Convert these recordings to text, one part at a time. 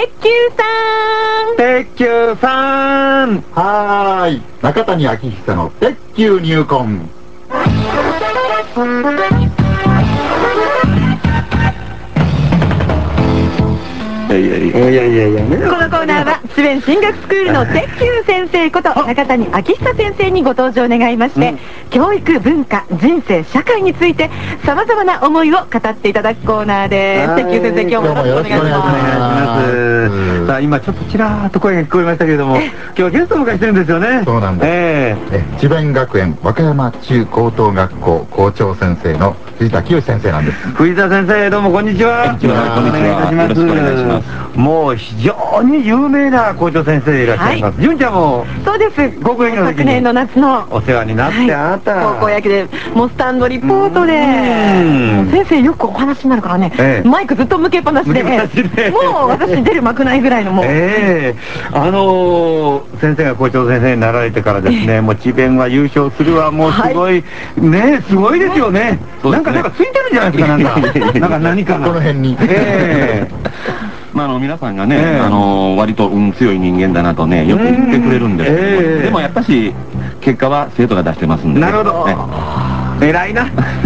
鉄球さん。 鉄球さん。 はーい、中谷昭久の鉄球入魂。 このコーナーは智弁進学スクールの鉄球先生こと中谷昭久先生にご登場願いまして、教育、文化、人生、社会についてさまざまな思いを語っていただくコーナーです。鉄球先生、今日もよろしくお願いします。 さあ、今ちょっとちらーっと声が聞こえましたけれども、今日はゲストを迎えしてるんですよね。 そうなんです。智弁学園和歌山中高等学校校長先生の藤田清先生なんです。 藤田先生、どうもこんにちは。 こんにちは。 お願いいたします。よろしくお願いします。もう非常に有名な校長先生でいらっしゃいます。純ちゃんもそうです。 高校野球の時に昨年の夏のお世話になってあった。 高校野球でもうスタンドリポートで先生よくお話になるからね、マイクずっと向けっぱなしで、もう私出る幕ないぐらいのもう。 先生が校長先生になられてからですね、もう智弁は優勝するわ、もうすごいね、すごいですよね。なんかついてるんじゃないですか、何かがこの辺に。 皆さんがね、割と運強い人間だなとね、よく言ってくれるんですけど、でもやっぱし結果は生徒が出してますんで。 なるほど。偉いな。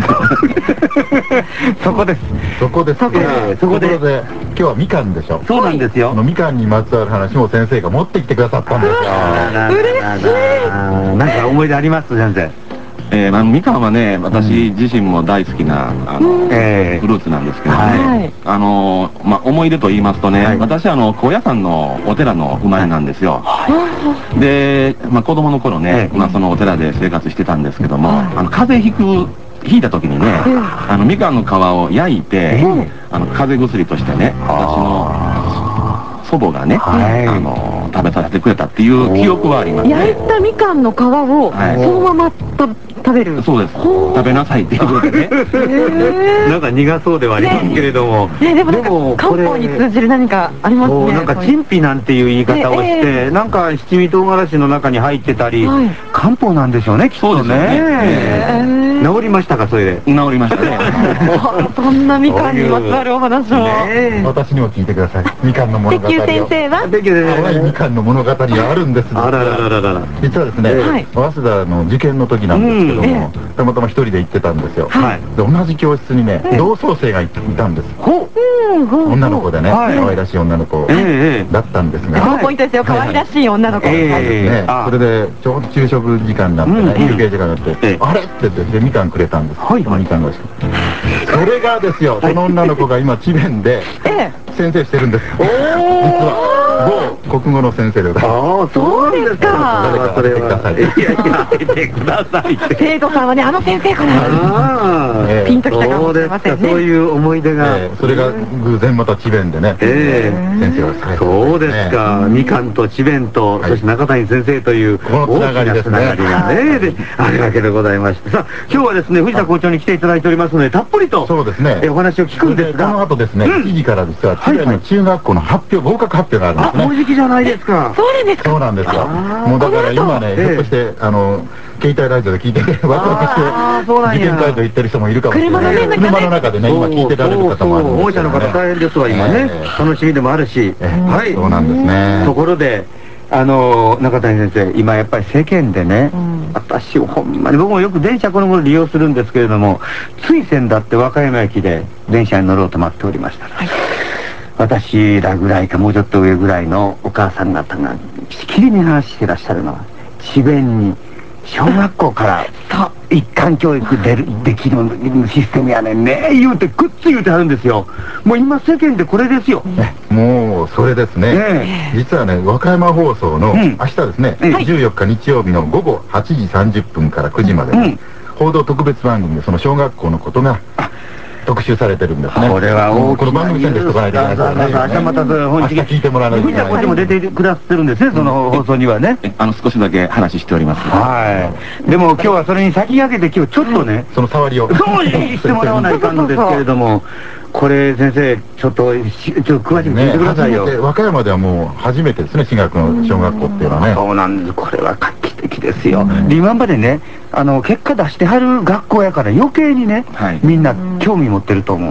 そこです。 そこで今日はみかんでしょ。 そうなんですよ。 みかんにまつわる話も先生が持ってきてくださったんですよ。 嬉しい。 なんか思い出あります先生？ みかんはね、私自身も大好きなフルーツなんですけどね、思い出と言いますとね、私高野山のお寺の生まれなんですよ。で、子供の頃ね、そのお寺で生活してたんですけども、風邪ひいた時にね、みかんの皮を焼いて、風邪薬としてね、私の祖母がね、食べさせてくれたっていう記憶はありますね。 焼いたみかんの皮をそのまま食べる。 そうです。食べなさいっていうことでね。 なんか苦そうではありますけれども、 でも漢方に通じる何かありますね。 なんか陳皮なんていう言い方をして、なんか七味唐辛子の中に入ってたり、漢方なんでしょうね、きっとね。治りましたか、それで？ 治りましたね。 そんなみかんにまつわるお話を私にも聞いてください。みかんの物語を。 鉄球先生は淡いみかんの物語があるんです。 あららららら。 実はですね、早稲田の受験の時なんですけども、たまたま一人で行ってたんですよ。で、同じ教室にね、同窓生がいたんです。女の子でね、可愛らしい女の子だったんですが、 このポイントですよ、可愛らしい女の子。 それでちょうど昼食時間になってね、休憩時間になって、あれって言ってみかんくれたんです。みかんがそれがですよ、その女の子が今智弁で先生してるんです。実は某国語の先生でございます。 ああ、そうですか。 誰か当ててください。 いや、当ててください。 生徒さんはね、先生かな。ピンときたかもしれませんね。 そういう思い出が。 それが偶然また智弁でね、先生がされて。 そうですか。みかんと智弁と、そして中谷先生というこのつながりですね。 あるわけでございまして。さあ、今日はですね、藤田校長に来ていただいておりますので、たっぷりとお話を聞くんですが、 この後ですね、7時からですが、智弁の中学校の合格発表があるんですね。 もうじきじゃないですか。 そうなんですか。 そうなんですよ。もうだから今ね、ひょっとして携帯ラジオで聞いてワクワクして受験会場行ってる人もいるかもしれない。車の中でね、今聞いてられる方もあるんです。 保護者の方大変ですわ今ね。楽しみでもあるし。 はい、そうなんですね。 ところで中谷先生、今やっぱり世間でね、私ほんまに僕もよく電車この頃利用するんですけれども、つい先だって和歌山駅で電車に乗ろうと待っておりましたら、私らぐらいかもうちょっと上ぐらいのお母さん方がしきりに話してらっしゃるのは、智弁に小学校から一貫教育できるシステムやねんね言うてくっつ言うてはるんですよ。もう今世間でこれですよ。 もうそれですね。実はね、和歌山放送の明日ですね、14日日曜日の午後8時30分から9時まで報道特別番組でその小学校のことが特集されてるんですね。 これはこの番組宣伝しとかないといけないからね。 明日また本日聞いてもらわないといけない。 こっちも出てくださってるんですね、その放送にはね。 少しだけ話しております。 でも今日はそれに先駆けて今日ちょっとね、 その触りをそうしてもらわないかんのですけれども、これ先生ちょっと詳しく聞いてくださいよ。 和歌山ではもう初めてですね、私学の小学校っていうのはね。 そうなんです。これは画期的ですよ。今までね、結果出してはる学校やから余計にね、みんな興味持ってると思う。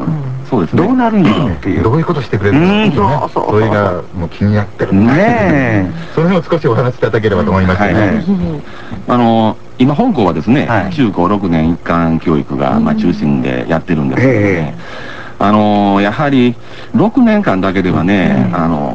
そうですね。 どうなるんだろうっていう。 どういうことしてくれるんですかね。それがもう気になってるね。その辺を少しお話しいただければと思いますね。 今本校はですね、中高6年一貫教育が中心でやってるんですけどね、やはり6年間だけではね、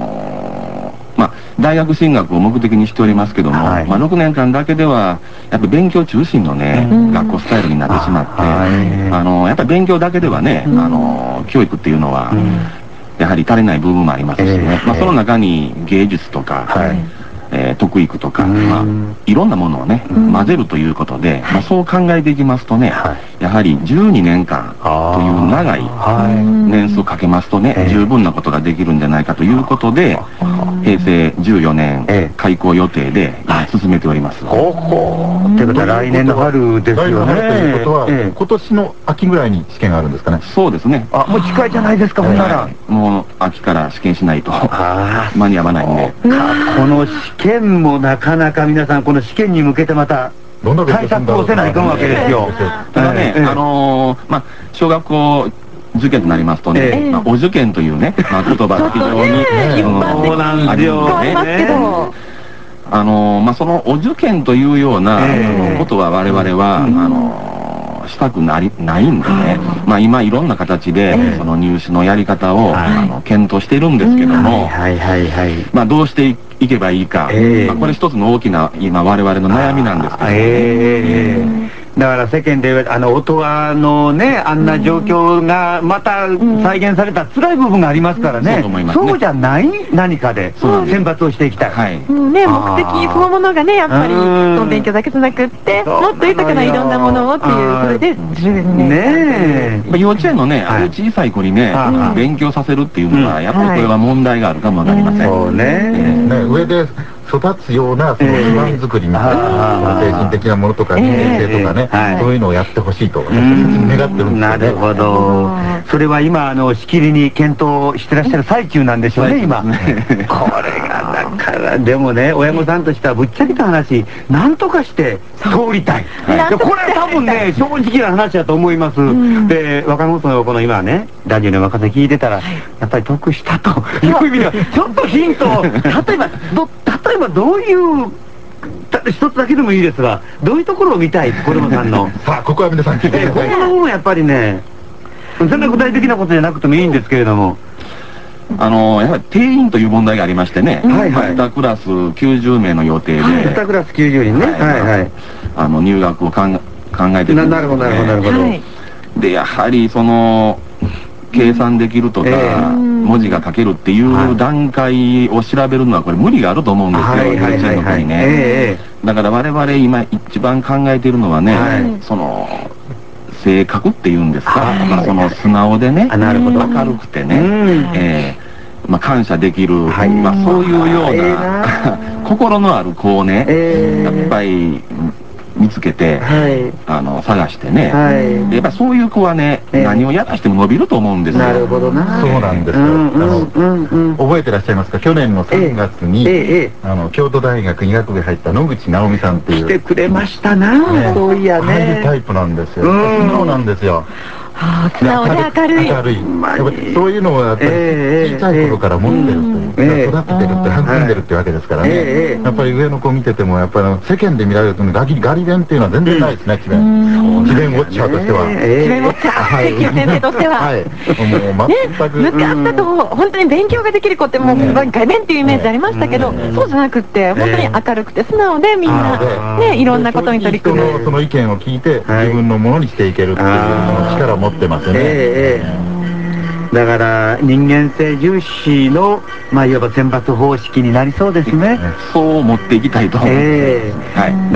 大学進学を目的にしておりますけども、6年間だけではやっぱり勉強中心のね、学校スタイルになってしまって、やっぱり勉強だけではね、教育っていうのはやはり足りない部分もありますしね、その中に芸術とか、得意句とか、いろんなものをね、混ぜるということで、そう考えていきますとね、やはり12年間という長い年数をかけますとね、十分なことができるんじゃないかということで、平成14年開校予定で進めております。 ほほー。ってことは来年の春ですよね。 ということは、今年の秋ぐらいに試験があるんですかね。 そうですね。 もう近いじゃないですか、ほんなら。 もう秋から試験しないと間に合わないんで。 この試験もなかなか皆さんこの試験に向けてまた対策をせないかんわけですよ。 ただね、小学校受験となりますとね、お受験というね、言葉が非常にそうなんですよね。 そのお受験というようなことは我々はしたくないんでね、今いろんな形でその入試のやり方を検討しているんですけども、どうしていけばいいか、これ一つの大きな今我々の悩みなんですけどね。 だから世間で音羽のね、あんな状況がまた再現された辛い部分がありますからね、そうじゃない何かで選抜をしていきたい。 目的そのものがね、やっぱり勉強だけじゃなくって、もっと豊かないろんなものをっていう、それで10年ね。 幼稚園のね、小さい子にね、勉強させるっていうのは、やっぱりこれは問題があるかもわかりません。 そうね。 上で育つようなその基盤作りみたいな精神的なものとか人間性とかね、そういうのをやってほしいと私たち願ってるんですよね。 なるほど。それは今しきりに検討してらっしゃる最中なんでしょうね、今。これがだからでもね、親御さんとしてはぶっちゃけた話、なんとかして通りたい。これは多分ね、正直な話だと思います。で、若者のこの今ね、ラジオの若手聞いてたら、やっぱり得したという意味ではちょっとヒントを、例えばどういう一つだけでもいいですが、どういうところを見たい、子供さんの。 さあ、ここは皆さん聞いてください。 ここの方もやっぱりね、そんな具体的なことじゃなくてもいいんですけれども、 やはり定員という問題がありましてね、2クラス90名の予定で、 2クラス90人ね、 入学を考えてるんです。 なるほど、なるほど、なるほど。 で、やはりその計算できるとか、文字が書けるっていう段階を調べるのはこれ無理があると思うんですよ、幼稚園の子にね。だから我々今一番考えているのはね、その性格っていうんですか、その素直でね、明るくてね、感謝できる、そういうような心のある子をね、やっぱり見つけて、探してね、やっぱそういう子はね、何をやらしても伸びると思うんですよ。 なるほどな。 そうなんですよ。覚えてらっしゃいますか、去年の3月に京都大学医学部入った野口直美さんっていう。 来てくれましたな、そういやね。 ああいうタイプなんですよ。そうなんですよ。 素直で明るい。 そういうのをやっぱり小さい頃から持ってるという、育ててるって育んでるってわけですからね。やっぱり上の子見てても、やっぱり世間で見られるとガリ勉っていうのは全然ないですね、智弁ウォッチャーとしては。 智弁ウォッチャー、石井先生としては。 もう全く。 昔だと本当に勉強ができる子ってもうガリ勉っていうイメージありましたけど、そうじゃなくって本当に明るくて素直でみんなね、いろんなことに取り組む。 その意見を聞いて自分のものにしていけるっていう力を持ってますね。 だから人間性重視のいわば選抜方式になりそうですね。 そう持っていきたいと思います。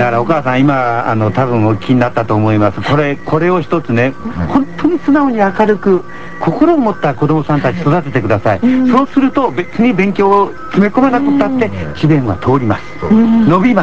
だからお母さん今多分お気になったと思います。これを一つね、本当に素直に明るく心を持った子供さんたち育ててください。そうすると別に勉強を詰め込まなくったって智弁は通ります。伸びます。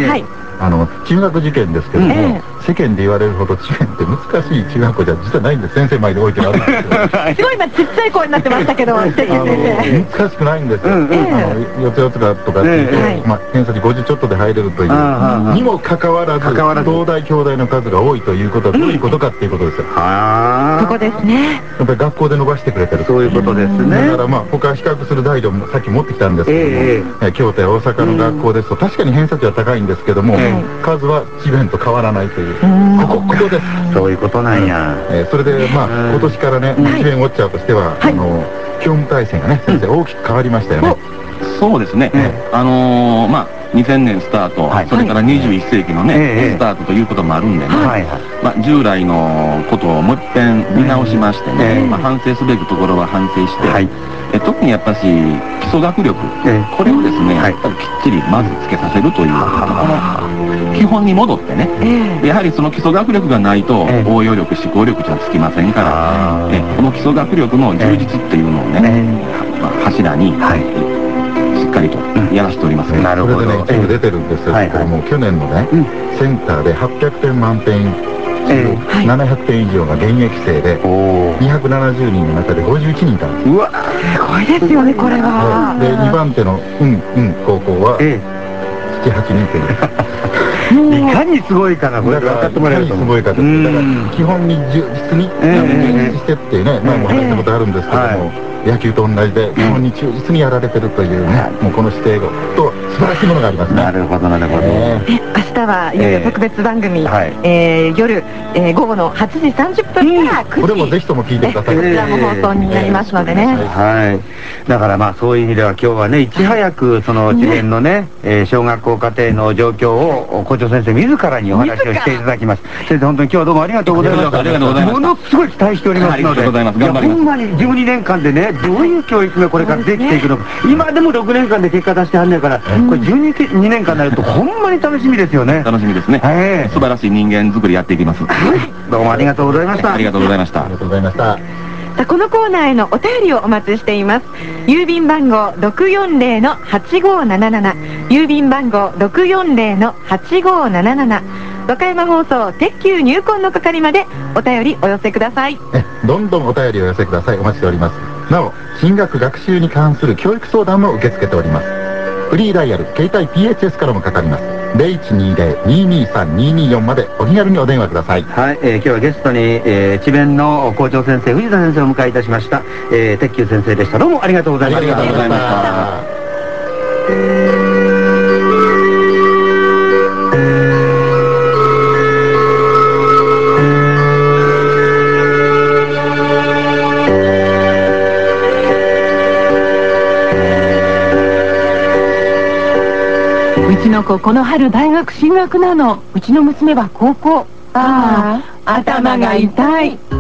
これですね、もう一言言って。中学受験ですけども、 世間で言われるほど智弁って難しい中学校じゃ実はないんです。先生前で置いてあるんですけどすごい今ちっちゃい声になってましたけど、先生難しくないんですよ。四つ四つだとかっていうと、偏差値50ちょっとで入れるというにもかかわらず、東大京大の数が多いということはどういうことかっていうことですよ。 そこですね。 やっぱり学校で伸ばしてくれてる、 そういうことですね。 だからまあ他比較する材料もさっき持ってきたんですけども、京都や大阪の学校ですと確かに偏差値は高いんですけども、数は智弁と変わらないという、ここです。 そういうことなんや。 それでまあ今年からね、智弁ウォッチャーとしては教務体制がね、先生大きく変わりましたよね。 そうですね。まあ2000年スタート、それから21世紀のねスタートということもあるんでね、まあ従来のことをもう一遍見直しましてね、反省すべきところは反省して、特にやっぱし基礎学力、これをですねやっぱりきっちりまずつけさせるという、この基本に戻ってね、やはりその基礎学力がないと応用力思考力じゃつきませんから、この基礎学力の充実っていうのをね、柱にしっかりとやらせております。 なるほど。それでね、一部出てるんですけども、去年のね、センターで800点満点700点以上が現役生で、270人の中で51人いたんです。 うわ、すごいですよね、これは。 で、2番手の高校は7、8人という。 いかにすごいかな、これ分かってもらえると。 すごいかと。だから基本に充実に充実してっていうね、前も話したことあるんですけども、野球と同じで基本に忠実にやられてるというね、もうこの姿勢と素晴らしいものがありますね。 なるほどなるほど。 明日はいよいよ特別番組、夜午後の8時30分から9時、 これもぜひとも聞いてください。 こちらも放送になりますのでね。 はい。だからまあそういう意味では今日はね、いち早くその智弁のね小学校課程の状況を校長先生自らにお話をしていただきます。先生本当に今日はどうもありがとうございました。 ありがとうございます。 ものすごい期待しておりますので、ほんまに12年間でね、どういう教育がこれからできていくのか、今でも6年間で結果出してはんねんから、これ12年間になるとほんまに楽しみですよね。 楽しみですね。素晴らしい人間作りやっていきます。 どうもありがとうございました。 ありがとうございました。 ありがとうございました。 このコーナーへのお便りをお待ちしています。郵便番号 640-8577、郵便番号 640-8577、和歌山放送鉄球入魂の係までお便りお寄せください。 どんどんお便りをお寄せください。お待ちしております。なお、進学学習に関する教育相談も受け付けております。フリーダイヤル携帯 PHS からもかかります。0120-223-224までお気軽にお電話ください。 はい、今日はゲストに智弁の校長先生藤田先生をお迎えいたしました。鉄球先生でした。どうもありがとうございました。 ありがとうございました。 うちの子この春大学進学なの。うちの娘は高校。ああ、頭が痛い。